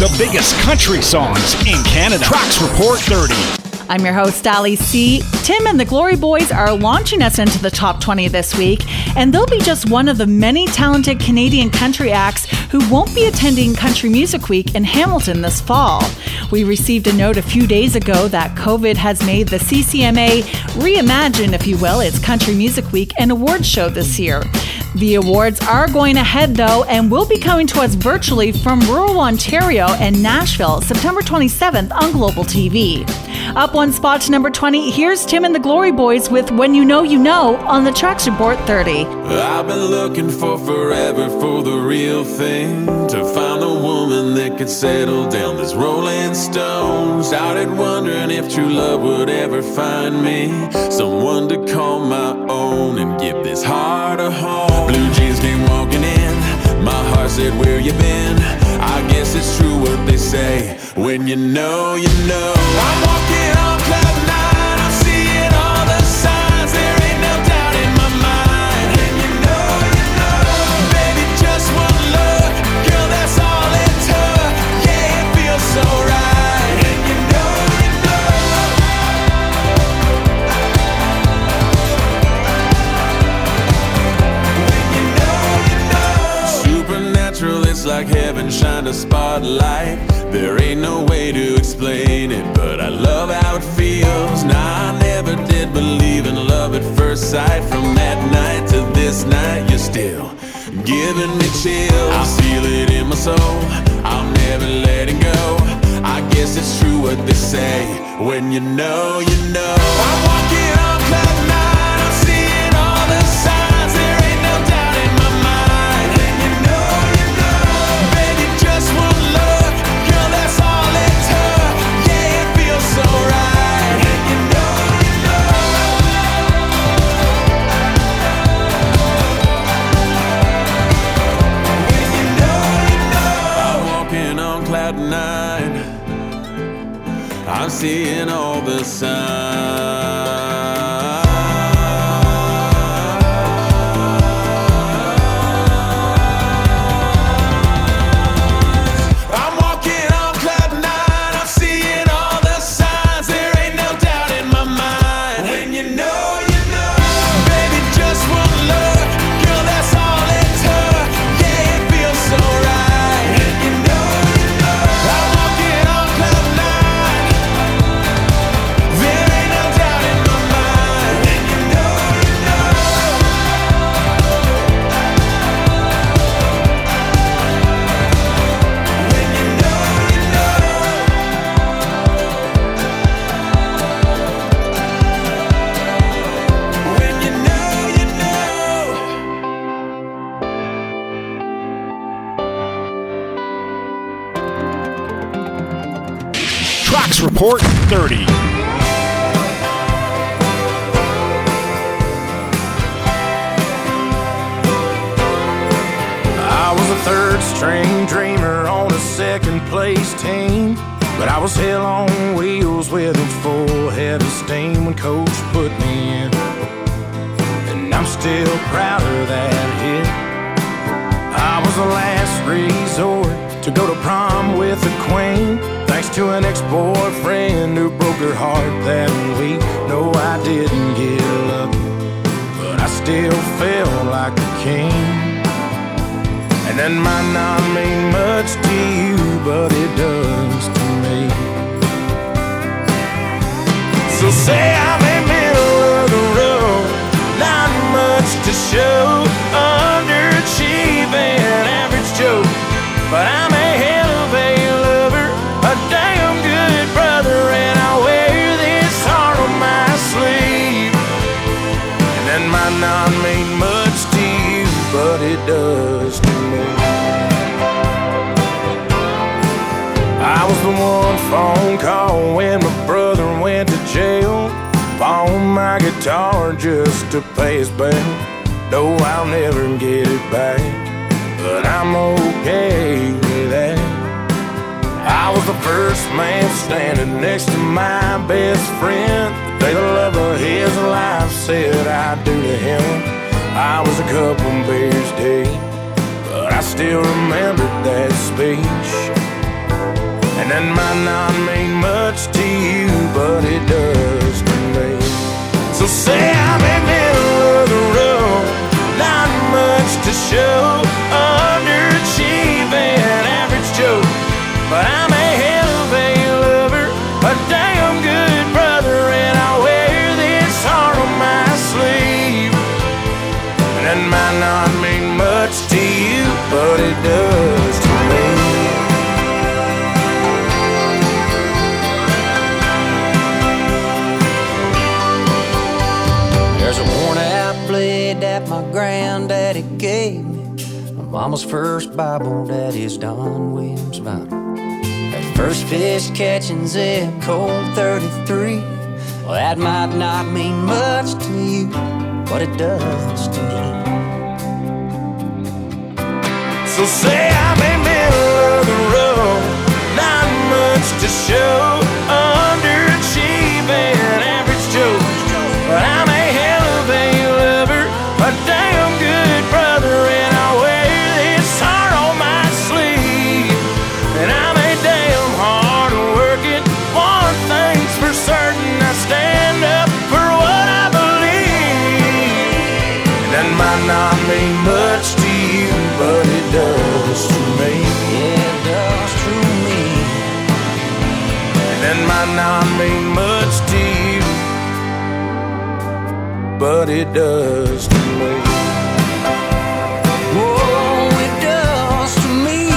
the biggest country songs in Canada. Tracks Report 30. I'm your host, Ali C. Tim and the Glory Boys are launching us into the top 20 this week, and they'll be just one of the many talented Canadian country acts who won't be attending Country Music Week in Hamilton this fall. We received a note a few days ago that COVID has made the CCMA reimagine, if you will, its Country Music Week and awards show this year. The awards are going ahead, though, and will be coming to us virtually from rural Ontario and Nashville, September 27th on Global TV. Up one spot to number 20, here's Tim and the Glory Boys with When You Know You Know on the Tracks Report 30. I've been looking for forever for the real thing, to find the woman that could settle down this rolling stone. Started wondering if true love would ever find me, someone to call my own and give this heart a home. Blue jeans came walking in, my heart said, where you been? I guess it's true what they say, when you know, you know. I'm walking on cloud nine, I'm seeing all the signs, there ain't no doubt in my mind. When you know, baby, just one look, girl, that's all it took. Yeah, it feels so right. When you know, you know. Supernatural, it's like heaven shined a spotlight. There ain't no way to explain it, but I love how it feels. Nah, I never did believe in love at first sight. From that night to this night, you're still giving me chills. I feel it in my soul, I'll never let it go. I guess it's true what they say, when you know, you know. I'm walking on cloud nine, I'm seeing all the signs, there ain't no doubt in my mind. When you know, baby, just one look, girl, that's all it took. Yeah, it feels so right. When you know, you know. When you know. I'm walking on cloud nine, I'm seeing all the signs. I'm walking on cloud nine, I'm seeing all the signs, there ain't no doubt in my mind. When you know, baby, just one look, girl, that's all it took. Yeah, it feels so right. When you know, I'm walking on cloud nine, there ain't no doubt in my mind. When you know, when you know, when you know. Tracks Report 30. I was a third string dreamer on a second place team, but I was hell on wheels with a full head of steam when coach put me in, and I'm still proud of that hit. I was the last resort to go to prom with the queen, thanks to an ex-boyfriend who broke her heart that week. No, I didn't get lucky, but I still felt like a king. And that might not mean much to you, but it does to me. So say I'm in middle of the road, not much to show, underachieving, average Joe, but I'm a hell of a lover, a damn good brother, and I wear this heart on my sleeve. And that might not mean much to you, but it does to me. I was the one phone call when my brother went to jail, pawned my guitar just to pay his bail. No, I'll never get it back, but I'm okay with that. I was the first man standing next to my best friend the day the love of his life said I do to him. I was a couple beers deep, but I still remembered that speech. And it might not mean much to you, but it does to me. So say I'm in the middle of the road, not much to show, underachieving, average Joe. But I'm a hell of a lover, a damn good brother, and I wear this heart on my sleeve. And it might not mean much to you, but it does to me. There's a worn-out blade that my granddaddy gave me, my mama's first Bible, daddy's Don Williams Bible. That first fish catching zip code 33. Well, that might not mean much to you, but it does to me. So say I'm in the middle of the road, not much to show, underachieving, average Joe. But I'm a hell of a lover, a damn good brother, and I wear this heart on my sleeve. And I'm a damn hard working, one thing's for certain, I stand up for what I believe. And that might not mean much to you, but it does to me. Yeah, it does to me. And that might not mean much to you, but it does to me. Oh, it does to me.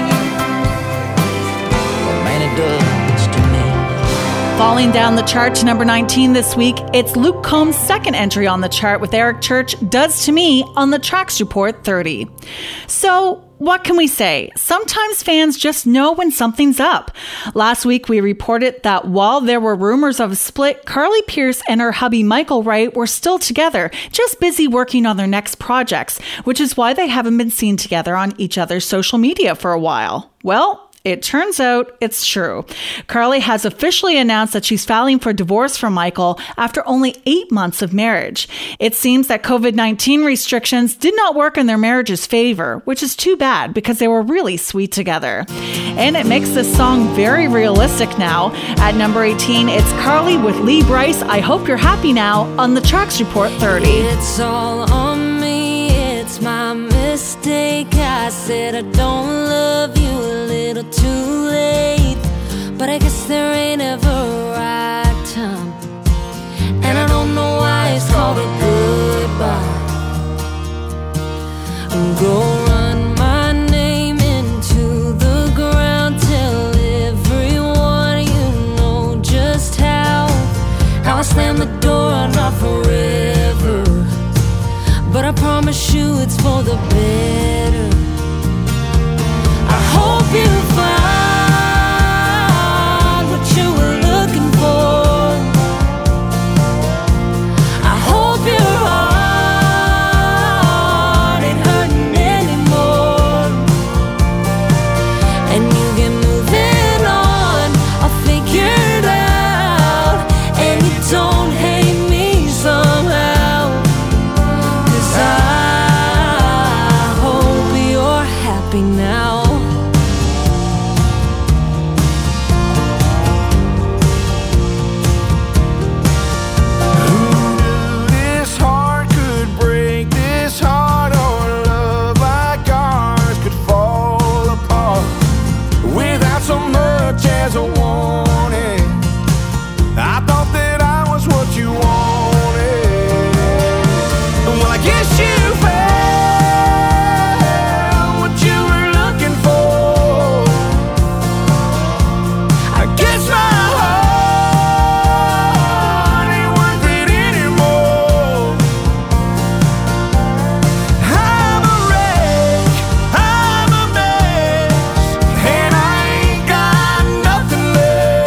Oh, man, it does to me. Falling down the chart to number 19 this week, it's Luke Combs' second entry on the chart with Eric Church, Does to Me, on the Tracks Report 30. So, what can we say? Sometimes fans just know when something's up. Last week, we reported that while there were rumors of a split, Carly Pearce and her hubby Michael Wright were still together, just busy working on their next projects, which is why they haven't been seen together on each other's social media for a while. Well, it turns out it's true. Carly has officially announced that she's filing for divorce from Michael after only 8 months of marriage. It seems that COVID-19 restrictions did not work in their marriage's favor, which is too bad because they were really sweet together. And it makes this song very realistic now. At number 18, it's Carly with Lee Brice, I Hope You're Happy Now, on the Tracks Report 30. It's all on me, it's my mistake. I said I don't love you a little too late, but I guess there ain't ever a right time, and I don't know why it's called a goodbye. Go run my name into the ground, tell everyone you know just how I slam the door, not forever, but I promise you it's for the better. I hope you find what you were looking for. I hope your heart ain't hurting anymore, and you can move it on, I'll figure it out, and you don't hate me somehow, 'cause I hope you're happy now. As a warning, I thought that I was what you wanted. Well, I guess you found what you were looking for. I guess my heart ain't worth it anymore. I'm a wreck, I'm a mess, and I ain't got nothing left.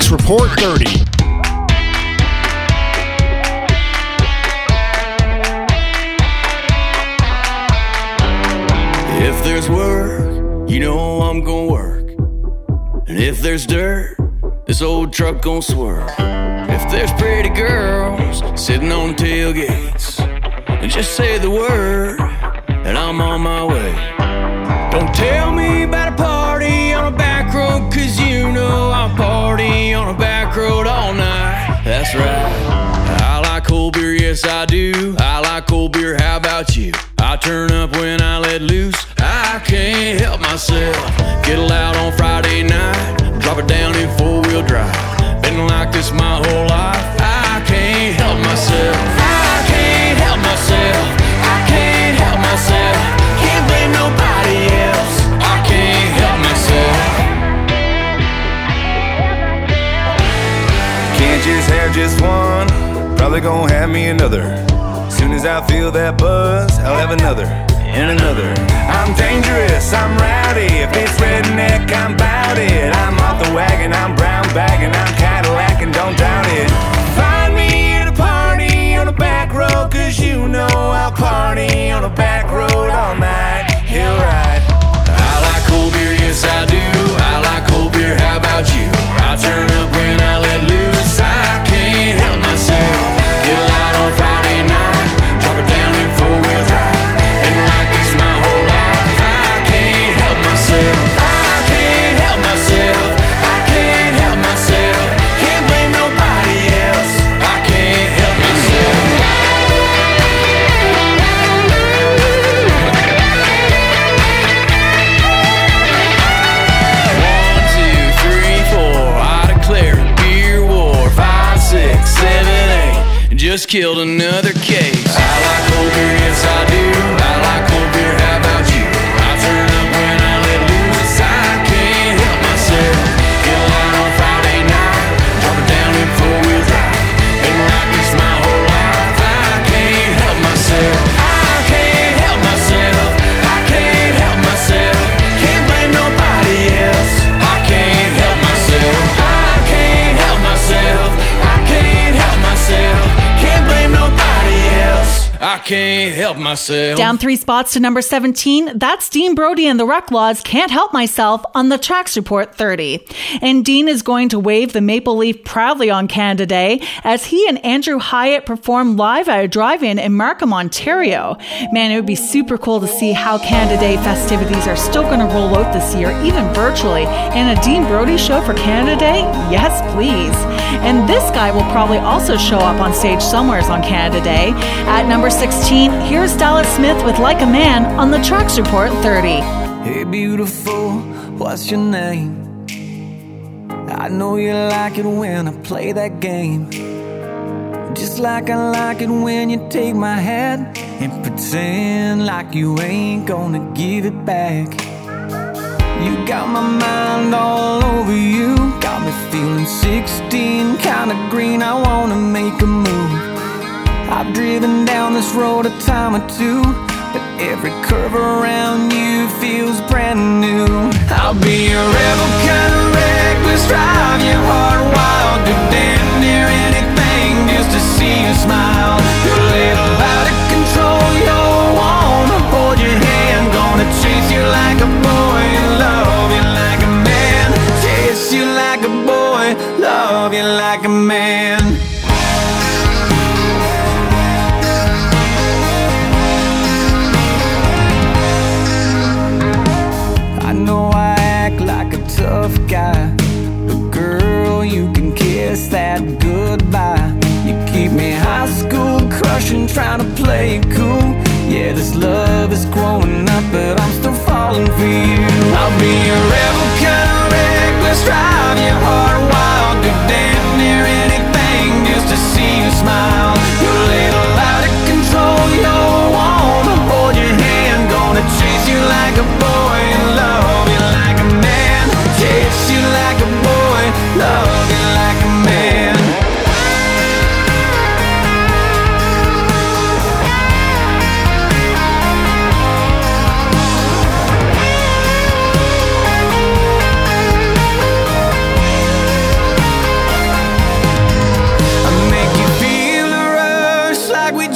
Tracks Report 30. If there's work, you know I'm gonna work. And if there's dirt, this old truck gon' swerve. If there's pretty girls sitting on tailgates, and just say the word, and I'm on my way. Don't tell me about a party on a back road, 'cause you know I'll party on a back road all night. That's right. I like cold beer, yes I do. I like cold beer, how about you? I turn up when I let loose. I can't help myself. Get loud on Friday night, drop it down in four-wheel drive. Been like this my whole life. I can't help myself. I can't help myself. I can't help myself. Can't blame nobody else. I can't help myself. Can't just have just one, probably gonna have me another. Soon as I feel that buzz, I'll have another and another. I'm dangerous, I'm rowdy. If it's redneck, I'm bout it. I'm off the wagon, I'm brown bagging, I'm Cadillac and don't doubt it. Find me at a party on a back road, 'cause you know I'll party on a back road all night. He'll ride. I like cold beer, yes I do. I like cold beer, how about you? I turn up when I let loose. I can't help myself. Get loud on Friday night, drop it down in four-wheel drive. And like this my whole life. I can't help myself. I can't help myself. I can't help myself. Can't blame nobody else. I can't help myself. 1, 2, 3, 4. I declare beer war. 5, 6, 7, 8. Just killed another case. I like cold beer, yes I do. I like cold beer, how about you? I turn up when I let loose. I can't help myself. Get loud on Friday night, drop it down in four-wheel drive. And like this my whole life. I can't help myself. I can't help myself. I can't help myself. Can't blame nobody else. I can't help myself. I can't help myself. I can't help myself. Can't blame nobody else. I can't help myself. Down 3 spots to number 17, that's Dean Brody and the Reclaws, Can't Help Myself, on the Tracks Report 30. And Dean is going to wave the maple leaf proudly on Canada Day as he and Andrew Hyatt perform live at a drive-in in Markham, Ontario. Man, it would be super cool to see how Canada Day festivities are still going to roll out this year, even virtually. And a Dean Brody show for Canada Day? Yes, please. And this guy will probably also show up on stage somewheres on Canada Day. At number 16, here's Dallas Smith with Like a Man on the Tracks Report 30. Hey beautiful, what's your name? I know you like it when I play that game. Just like I like it when you take my hand and pretend like you ain't gonna give it back. You got my mind all over you, got me feeling 16, kinda green, I wanna make a move. I've driven down this road a time or two, but every curve around you feels brand new. I'll be a rebel, kind of reckless, drive your heart wild, do damn near anything just to see you smile. You're a little out of control, you wanna hold your hand, gonna chase you like a boy, love you like a man, chase you like a boy, love you like a man. I know I act like a tough guy, but girl, you can kiss that goodbye. You keep me high school crushing, trying to play it cool. Yeah, this love is growing up, but I'm still falling for you. I'll be a rebel, kind of reckless, drive your heart wild, do damn near anything just to see you smile. You're a little out of control, you wanna hold your hand, gonna chase you like a boy, love you like a man, chase you like a boy, love you like a man.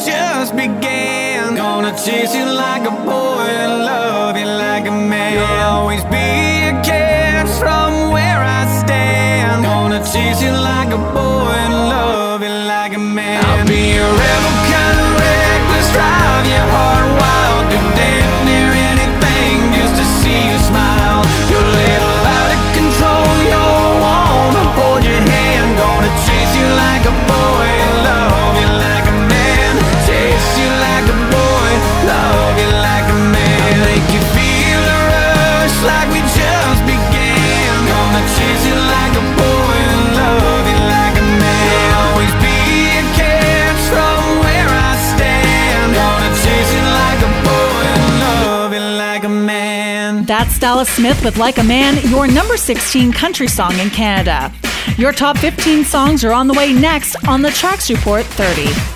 just began. Gonna chase you like a boy and love you like a man. You'll always be a catch from where I stand. Gonna chase you like a boy and love you like a man. I'll be a rebel, kind of reckless, drive your heart wild, do damn near anything just to see you smile. You're a little out of control, you're wanna hold your hand. Gonna chase you like a boy, love you like a man. Chase you like a boy, love you like a man. Make you feel a rush like we just began. Gonna chase you like a boy, love you like a man. Always be a catch from where I stand. Gonna chase you like a boy, love you like a man. That's Dallas Smith with Like a Man, your number 16 country song in Canada. Your top 15 songs are on the way next on the Tracks Report 30.